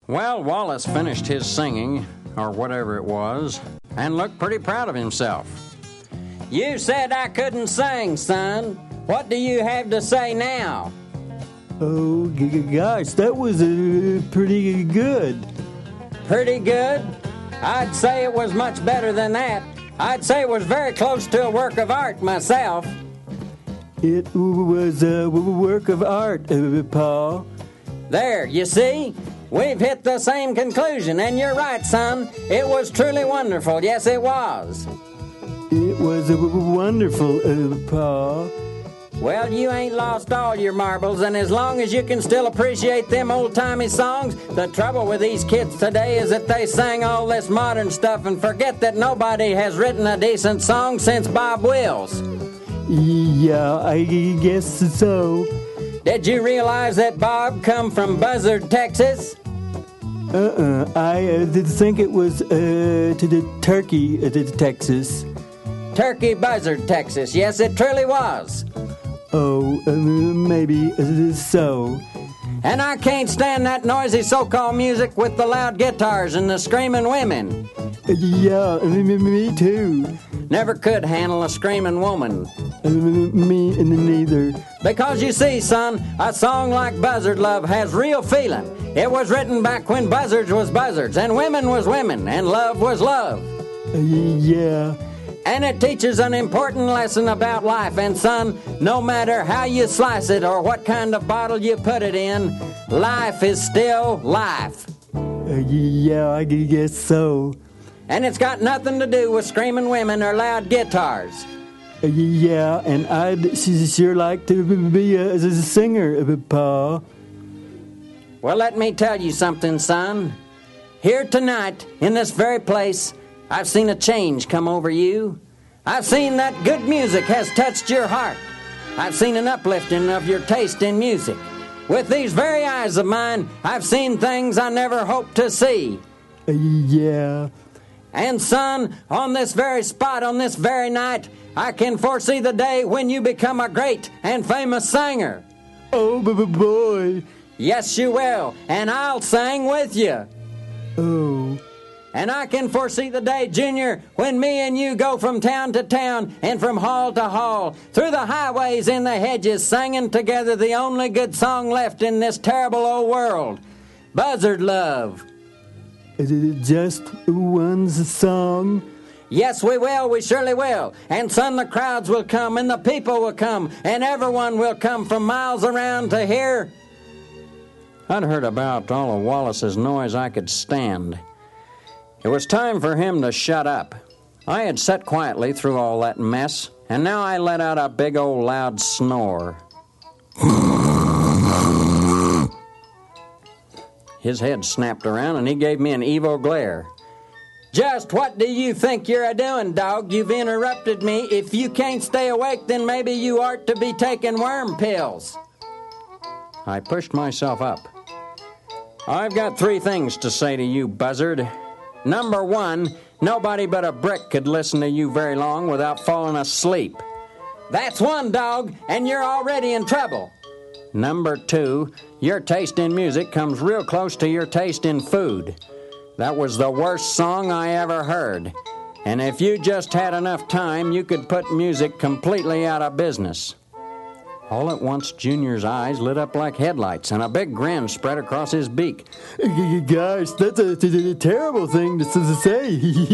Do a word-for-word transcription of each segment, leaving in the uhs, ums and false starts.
Well, Wallace finished his singing, or whatever it was, and looked pretty proud of himself. You said I couldn't sing, son. What do you have to say now? Oh, g- g- gosh, that was uh, pretty good. Pretty good? I'd say it was much better than that. I'd say it was very close to a work of art myself. It w- was a w- work of art, uh, Paul. There, you see? We've hit the same conclusion, and you're right, son. It was truly wonderful. Yes, it was. It was uh, w- wonderful, uh, Paul. Well, you ain't lost all your marbles, and as long as you can still appreciate them old-timey songs, the trouble with these kids today is that they sang all this modern stuff and forget that nobody has written a decent song since Bob Wills. Yeah, I guess so. Did you realize that Bob come from Buzzard, Texas? Uh-uh, I uh, did think it was uh, to the Turkey, uh, to Texas. Turkey Buzzard, Texas. Yes, it truly was. Oh, uh, maybe uh, so. And I can't stand that noisy so-called music with the loud guitars and the screaming women. Uh, yeah, me, me too. Never could handle a screaming woman. Uh, me neither. Because you see, son, a song like Buzzard Love has real feeling. It was written back when buzzards was buzzards, and women was women, and love was love. Uh, yeah. And it teaches an important lesson about life. And son, no matter how you slice it or what kind of bottle you put it in, life is still life. Uh, yeah, I guess so. And it's got nothing to do with screaming women or loud guitars. Uh, yeah, and I'd sure like to be a, a singer, uh, Paul. Well, let me tell you something, son. Here tonight, in this very place, I've seen a change come over you. I've seen that good music has touched your heart. I've seen an uplifting of your taste in music. With these very eyes of mine, I've seen things I never hoped to see. Uh, yeah. And son, on this very spot, on this very night, I can foresee the day when you become a great and famous singer. Oh, b- b- boy. Yes, you will, and I'll sing with you. Oh. And I can foresee the day, Junior, when me and you go from town to town and from hall to hall, through the highways and the hedges, singing together the only good song left in this terrible old world, Buzzard Love. Is it just one song? Yes, we will. We surely will. And son, the crowds will come, and the people will come, and everyone will come from miles around to hear. I'd heard about all of Wallace's noise I could stand. It was time for him to shut up. I had sat quietly through all that mess, and now I let out a big old loud snore. His head snapped around, and he gave me an evil glare. Just what do you think you're a-doing, dog? You've interrupted me. If you can't stay awake, then maybe you ought to be taking worm pills. I pushed myself up. I've got three things to say to you, Buzzard. Number one, nobody but a brick could listen to you very long without falling asleep. That's one, dog, and you're already in trouble. Number two, your taste in music comes real close to your taste in food. That was the worst song I ever heard. And if you just had enough time, you could put music completely out of business. All at once, Junior's eyes lit up like headlights, and a big grin spread across his beak. Gosh, that's a, a, a terrible thing to, to say.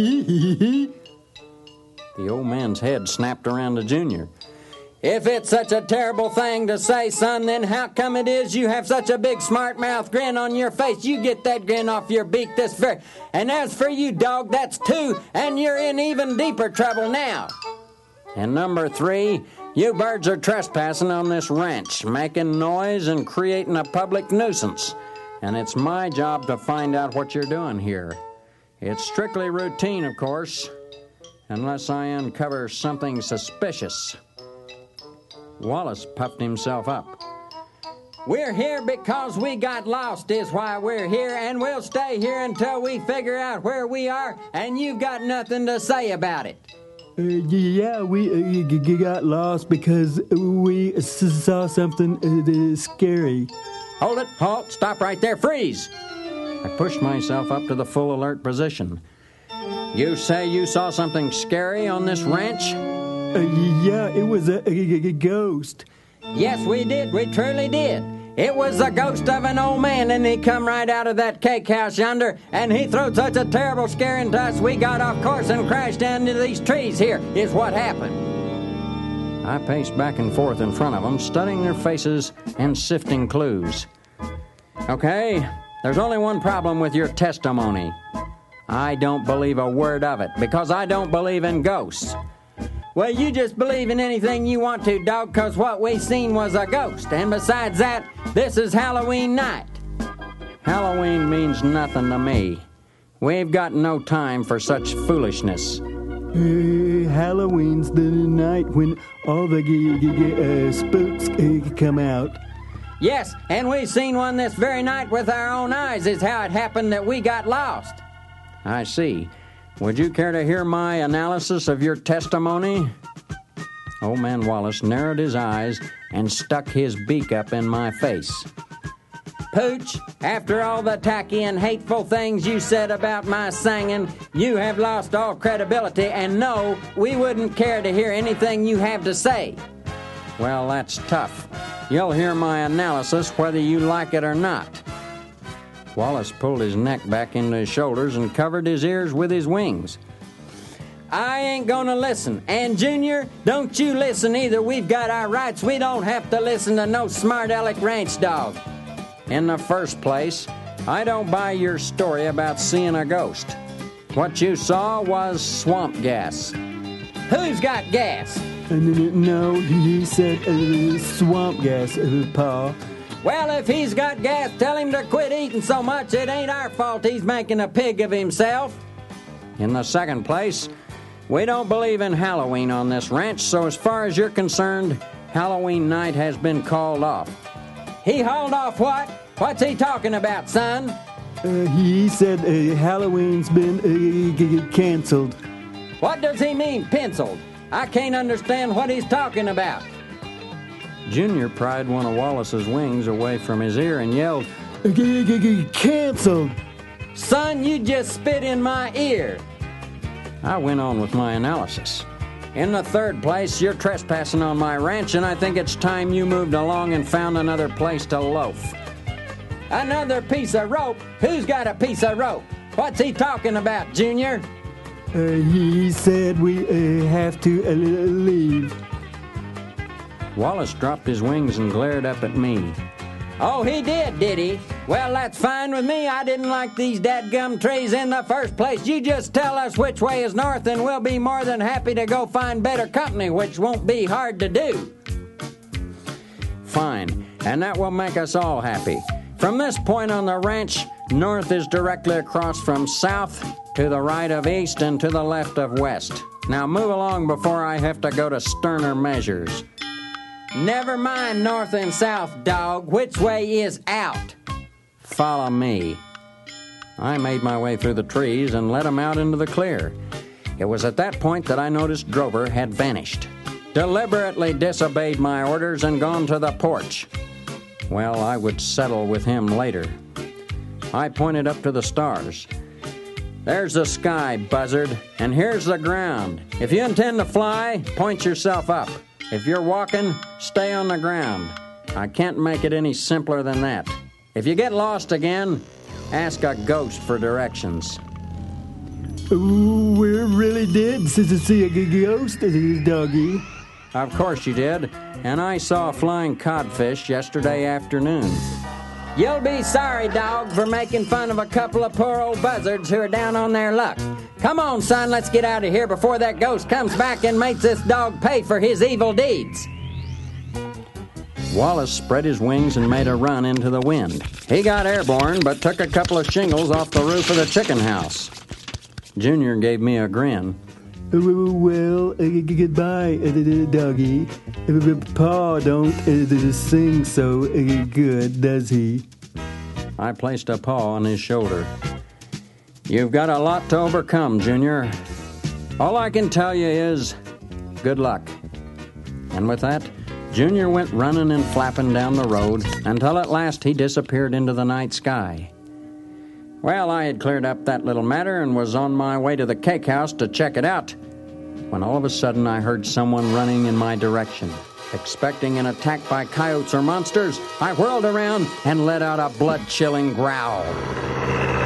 The old man's head snapped around to Junior. If it's such a terrible thing to say, son, then how come it is you have such a big smart-mouth grin on your face? You get that grin off your beak this very... And as for you, dog, that's two, and you're in even deeper trouble now. And number three, you birds are trespassing on this ranch, making noise and creating a public nuisance. And it's my job to find out what you're doing here. It's strictly routine, of course, unless I uncover something suspicious. Wallace puffed himself up. We're here because we got lost is why we're here, and we'll stay here until we figure out where we are, and you've got nothing to say about it. Uh, yeah, we uh, g- g- got lost because we s- saw something uh, scary. Hold it, halt, stop right there, freeze. I pushed myself up to the full alert position. You say you saw something scary on this ranch? Uh, yeah, it was a, a, a ghost. Yes, we did. We truly did. It was the ghost of an old man, and he come right out of that cake house yonder, and he threw such a terrible scare into us, we got off course and crashed down into these trees here, is what happened. I paced back and forth in front of them, studying their faces and sifting clues. Okay, there's only one problem with your testimony. I don't believe a word of it, because I don't believe in ghosts. Well, you just believe in anything you want to, dog, because what we seen was a ghost. And besides that, this is Halloween night. Halloween means nothing to me. We've got no time for such foolishness. Uh, Halloween's the night when all the g- g- g- uh, spooks uh, come out. Yes, and we seen one this very night with our own eyes, is how it happened that we got lost. I see. Would you care to hear my analysis of your testimony? Old man Wallace narrowed his eyes and stuck his beak up in my face. Pooch, after all the tacky and hateful things you said about my singing, you have lost all credibility, and no, we wouldn't care to hear anything you have to say. Well, that's tough. You'll hear my analysis whether you like it or not. Wallace pulled his neck back into his shoulders and covered his ears with his wings. I ain't gonna listen. And, Junior, don't you listen either. We've got our rights. We don't have to listen to no smart-aleck ranch dog. In the first place, I don't buy your story about seeing a ghost. What you saw was swamp gas. Who's got gas? Uh, no, he said uh, swamp gas, uh, Pa. Well, if he's got gas, tell him to quit eating so much. It ain't our fault he's making a pig of himself. In the second place, we don't believe in Halloween on this ranch, so as far as you're concerned, Halloween night has been called off. He hauled off what? What's he talking about, son? Uh, he said uh, Halloween's been uh, g- g- canceled. What does he mean, penciled? I can't understand what he's talking about. Junior pried one of Wallace's wings away from his ear and yelled, G- g- g- canceled! Son, you just spit in my ear. I went on with my analysis. In the third place, you're trespassing on my ranch, and I think it's time you moved along and found another place to loaf. Another piece of rope? Who's got a piece of rope? What's he talking about, Junior? Uh, he said we uh, have to uh, leave. Wallace dropped his wings and glared up at me. Oh, he did, did he? Well, that's fine with me. I didn't like these dadgum trees in the first place. You just tell us which way is north, and we'll be more than happy to go find better company, which won't be hard to do. Fine, and that will make us all happy. From this point on the ranch, north is directly across from south, to the right of east, and to the left of west. Now move along before I have to go to sterner measures. Never mind north and south, dog. Which way is out? Follow me. I made my way through the trees and led him out into the clear. It was at that point that I noticed Drover had vanished, deliberately disobeyed my orders, and gone to the porch. Well, I would settle with him later. I pointed up to the stars. There's the sky, buzzard, and here's the ground. If you intend to fly, point yourself up. If you're walking, stay on the ground. I can't make it any simpler than that. If you get lost again, ask a ghost for directions. Ooh, we really did see a ghost, doggy. Of course you did, and I saw a flying codfish yesterday afternoon. You'll be sorry, dog, for making fun of a couple of poor old buzzards who are down on their luck. Come on, son, let's get out of here before that ghost comes back and makes this dog pay for his evil deeds. Wallace spread his wings and made a run into the wind. He got airborne, but took a couple of shingles off the roof of the chicken house. Junior gave me a grin. Well, uh, goodbye, uh, doggy. Uh, Pa don't uh, sing so uh, good, does he? I placed a paw on his shoulder. You've got a lot to overcome, Junior. All I can tell you is, good luck. And with that, Junior went running and flapping down the road until at last he disappeared into the night sky. Well, I had cleared up that little matter and was on my way to the cake house to check it out, when all of a sudden I heard someone running in my direction. Expecting an attack by coyotes or monsters, I whirled around and let out a blood-chilling growl.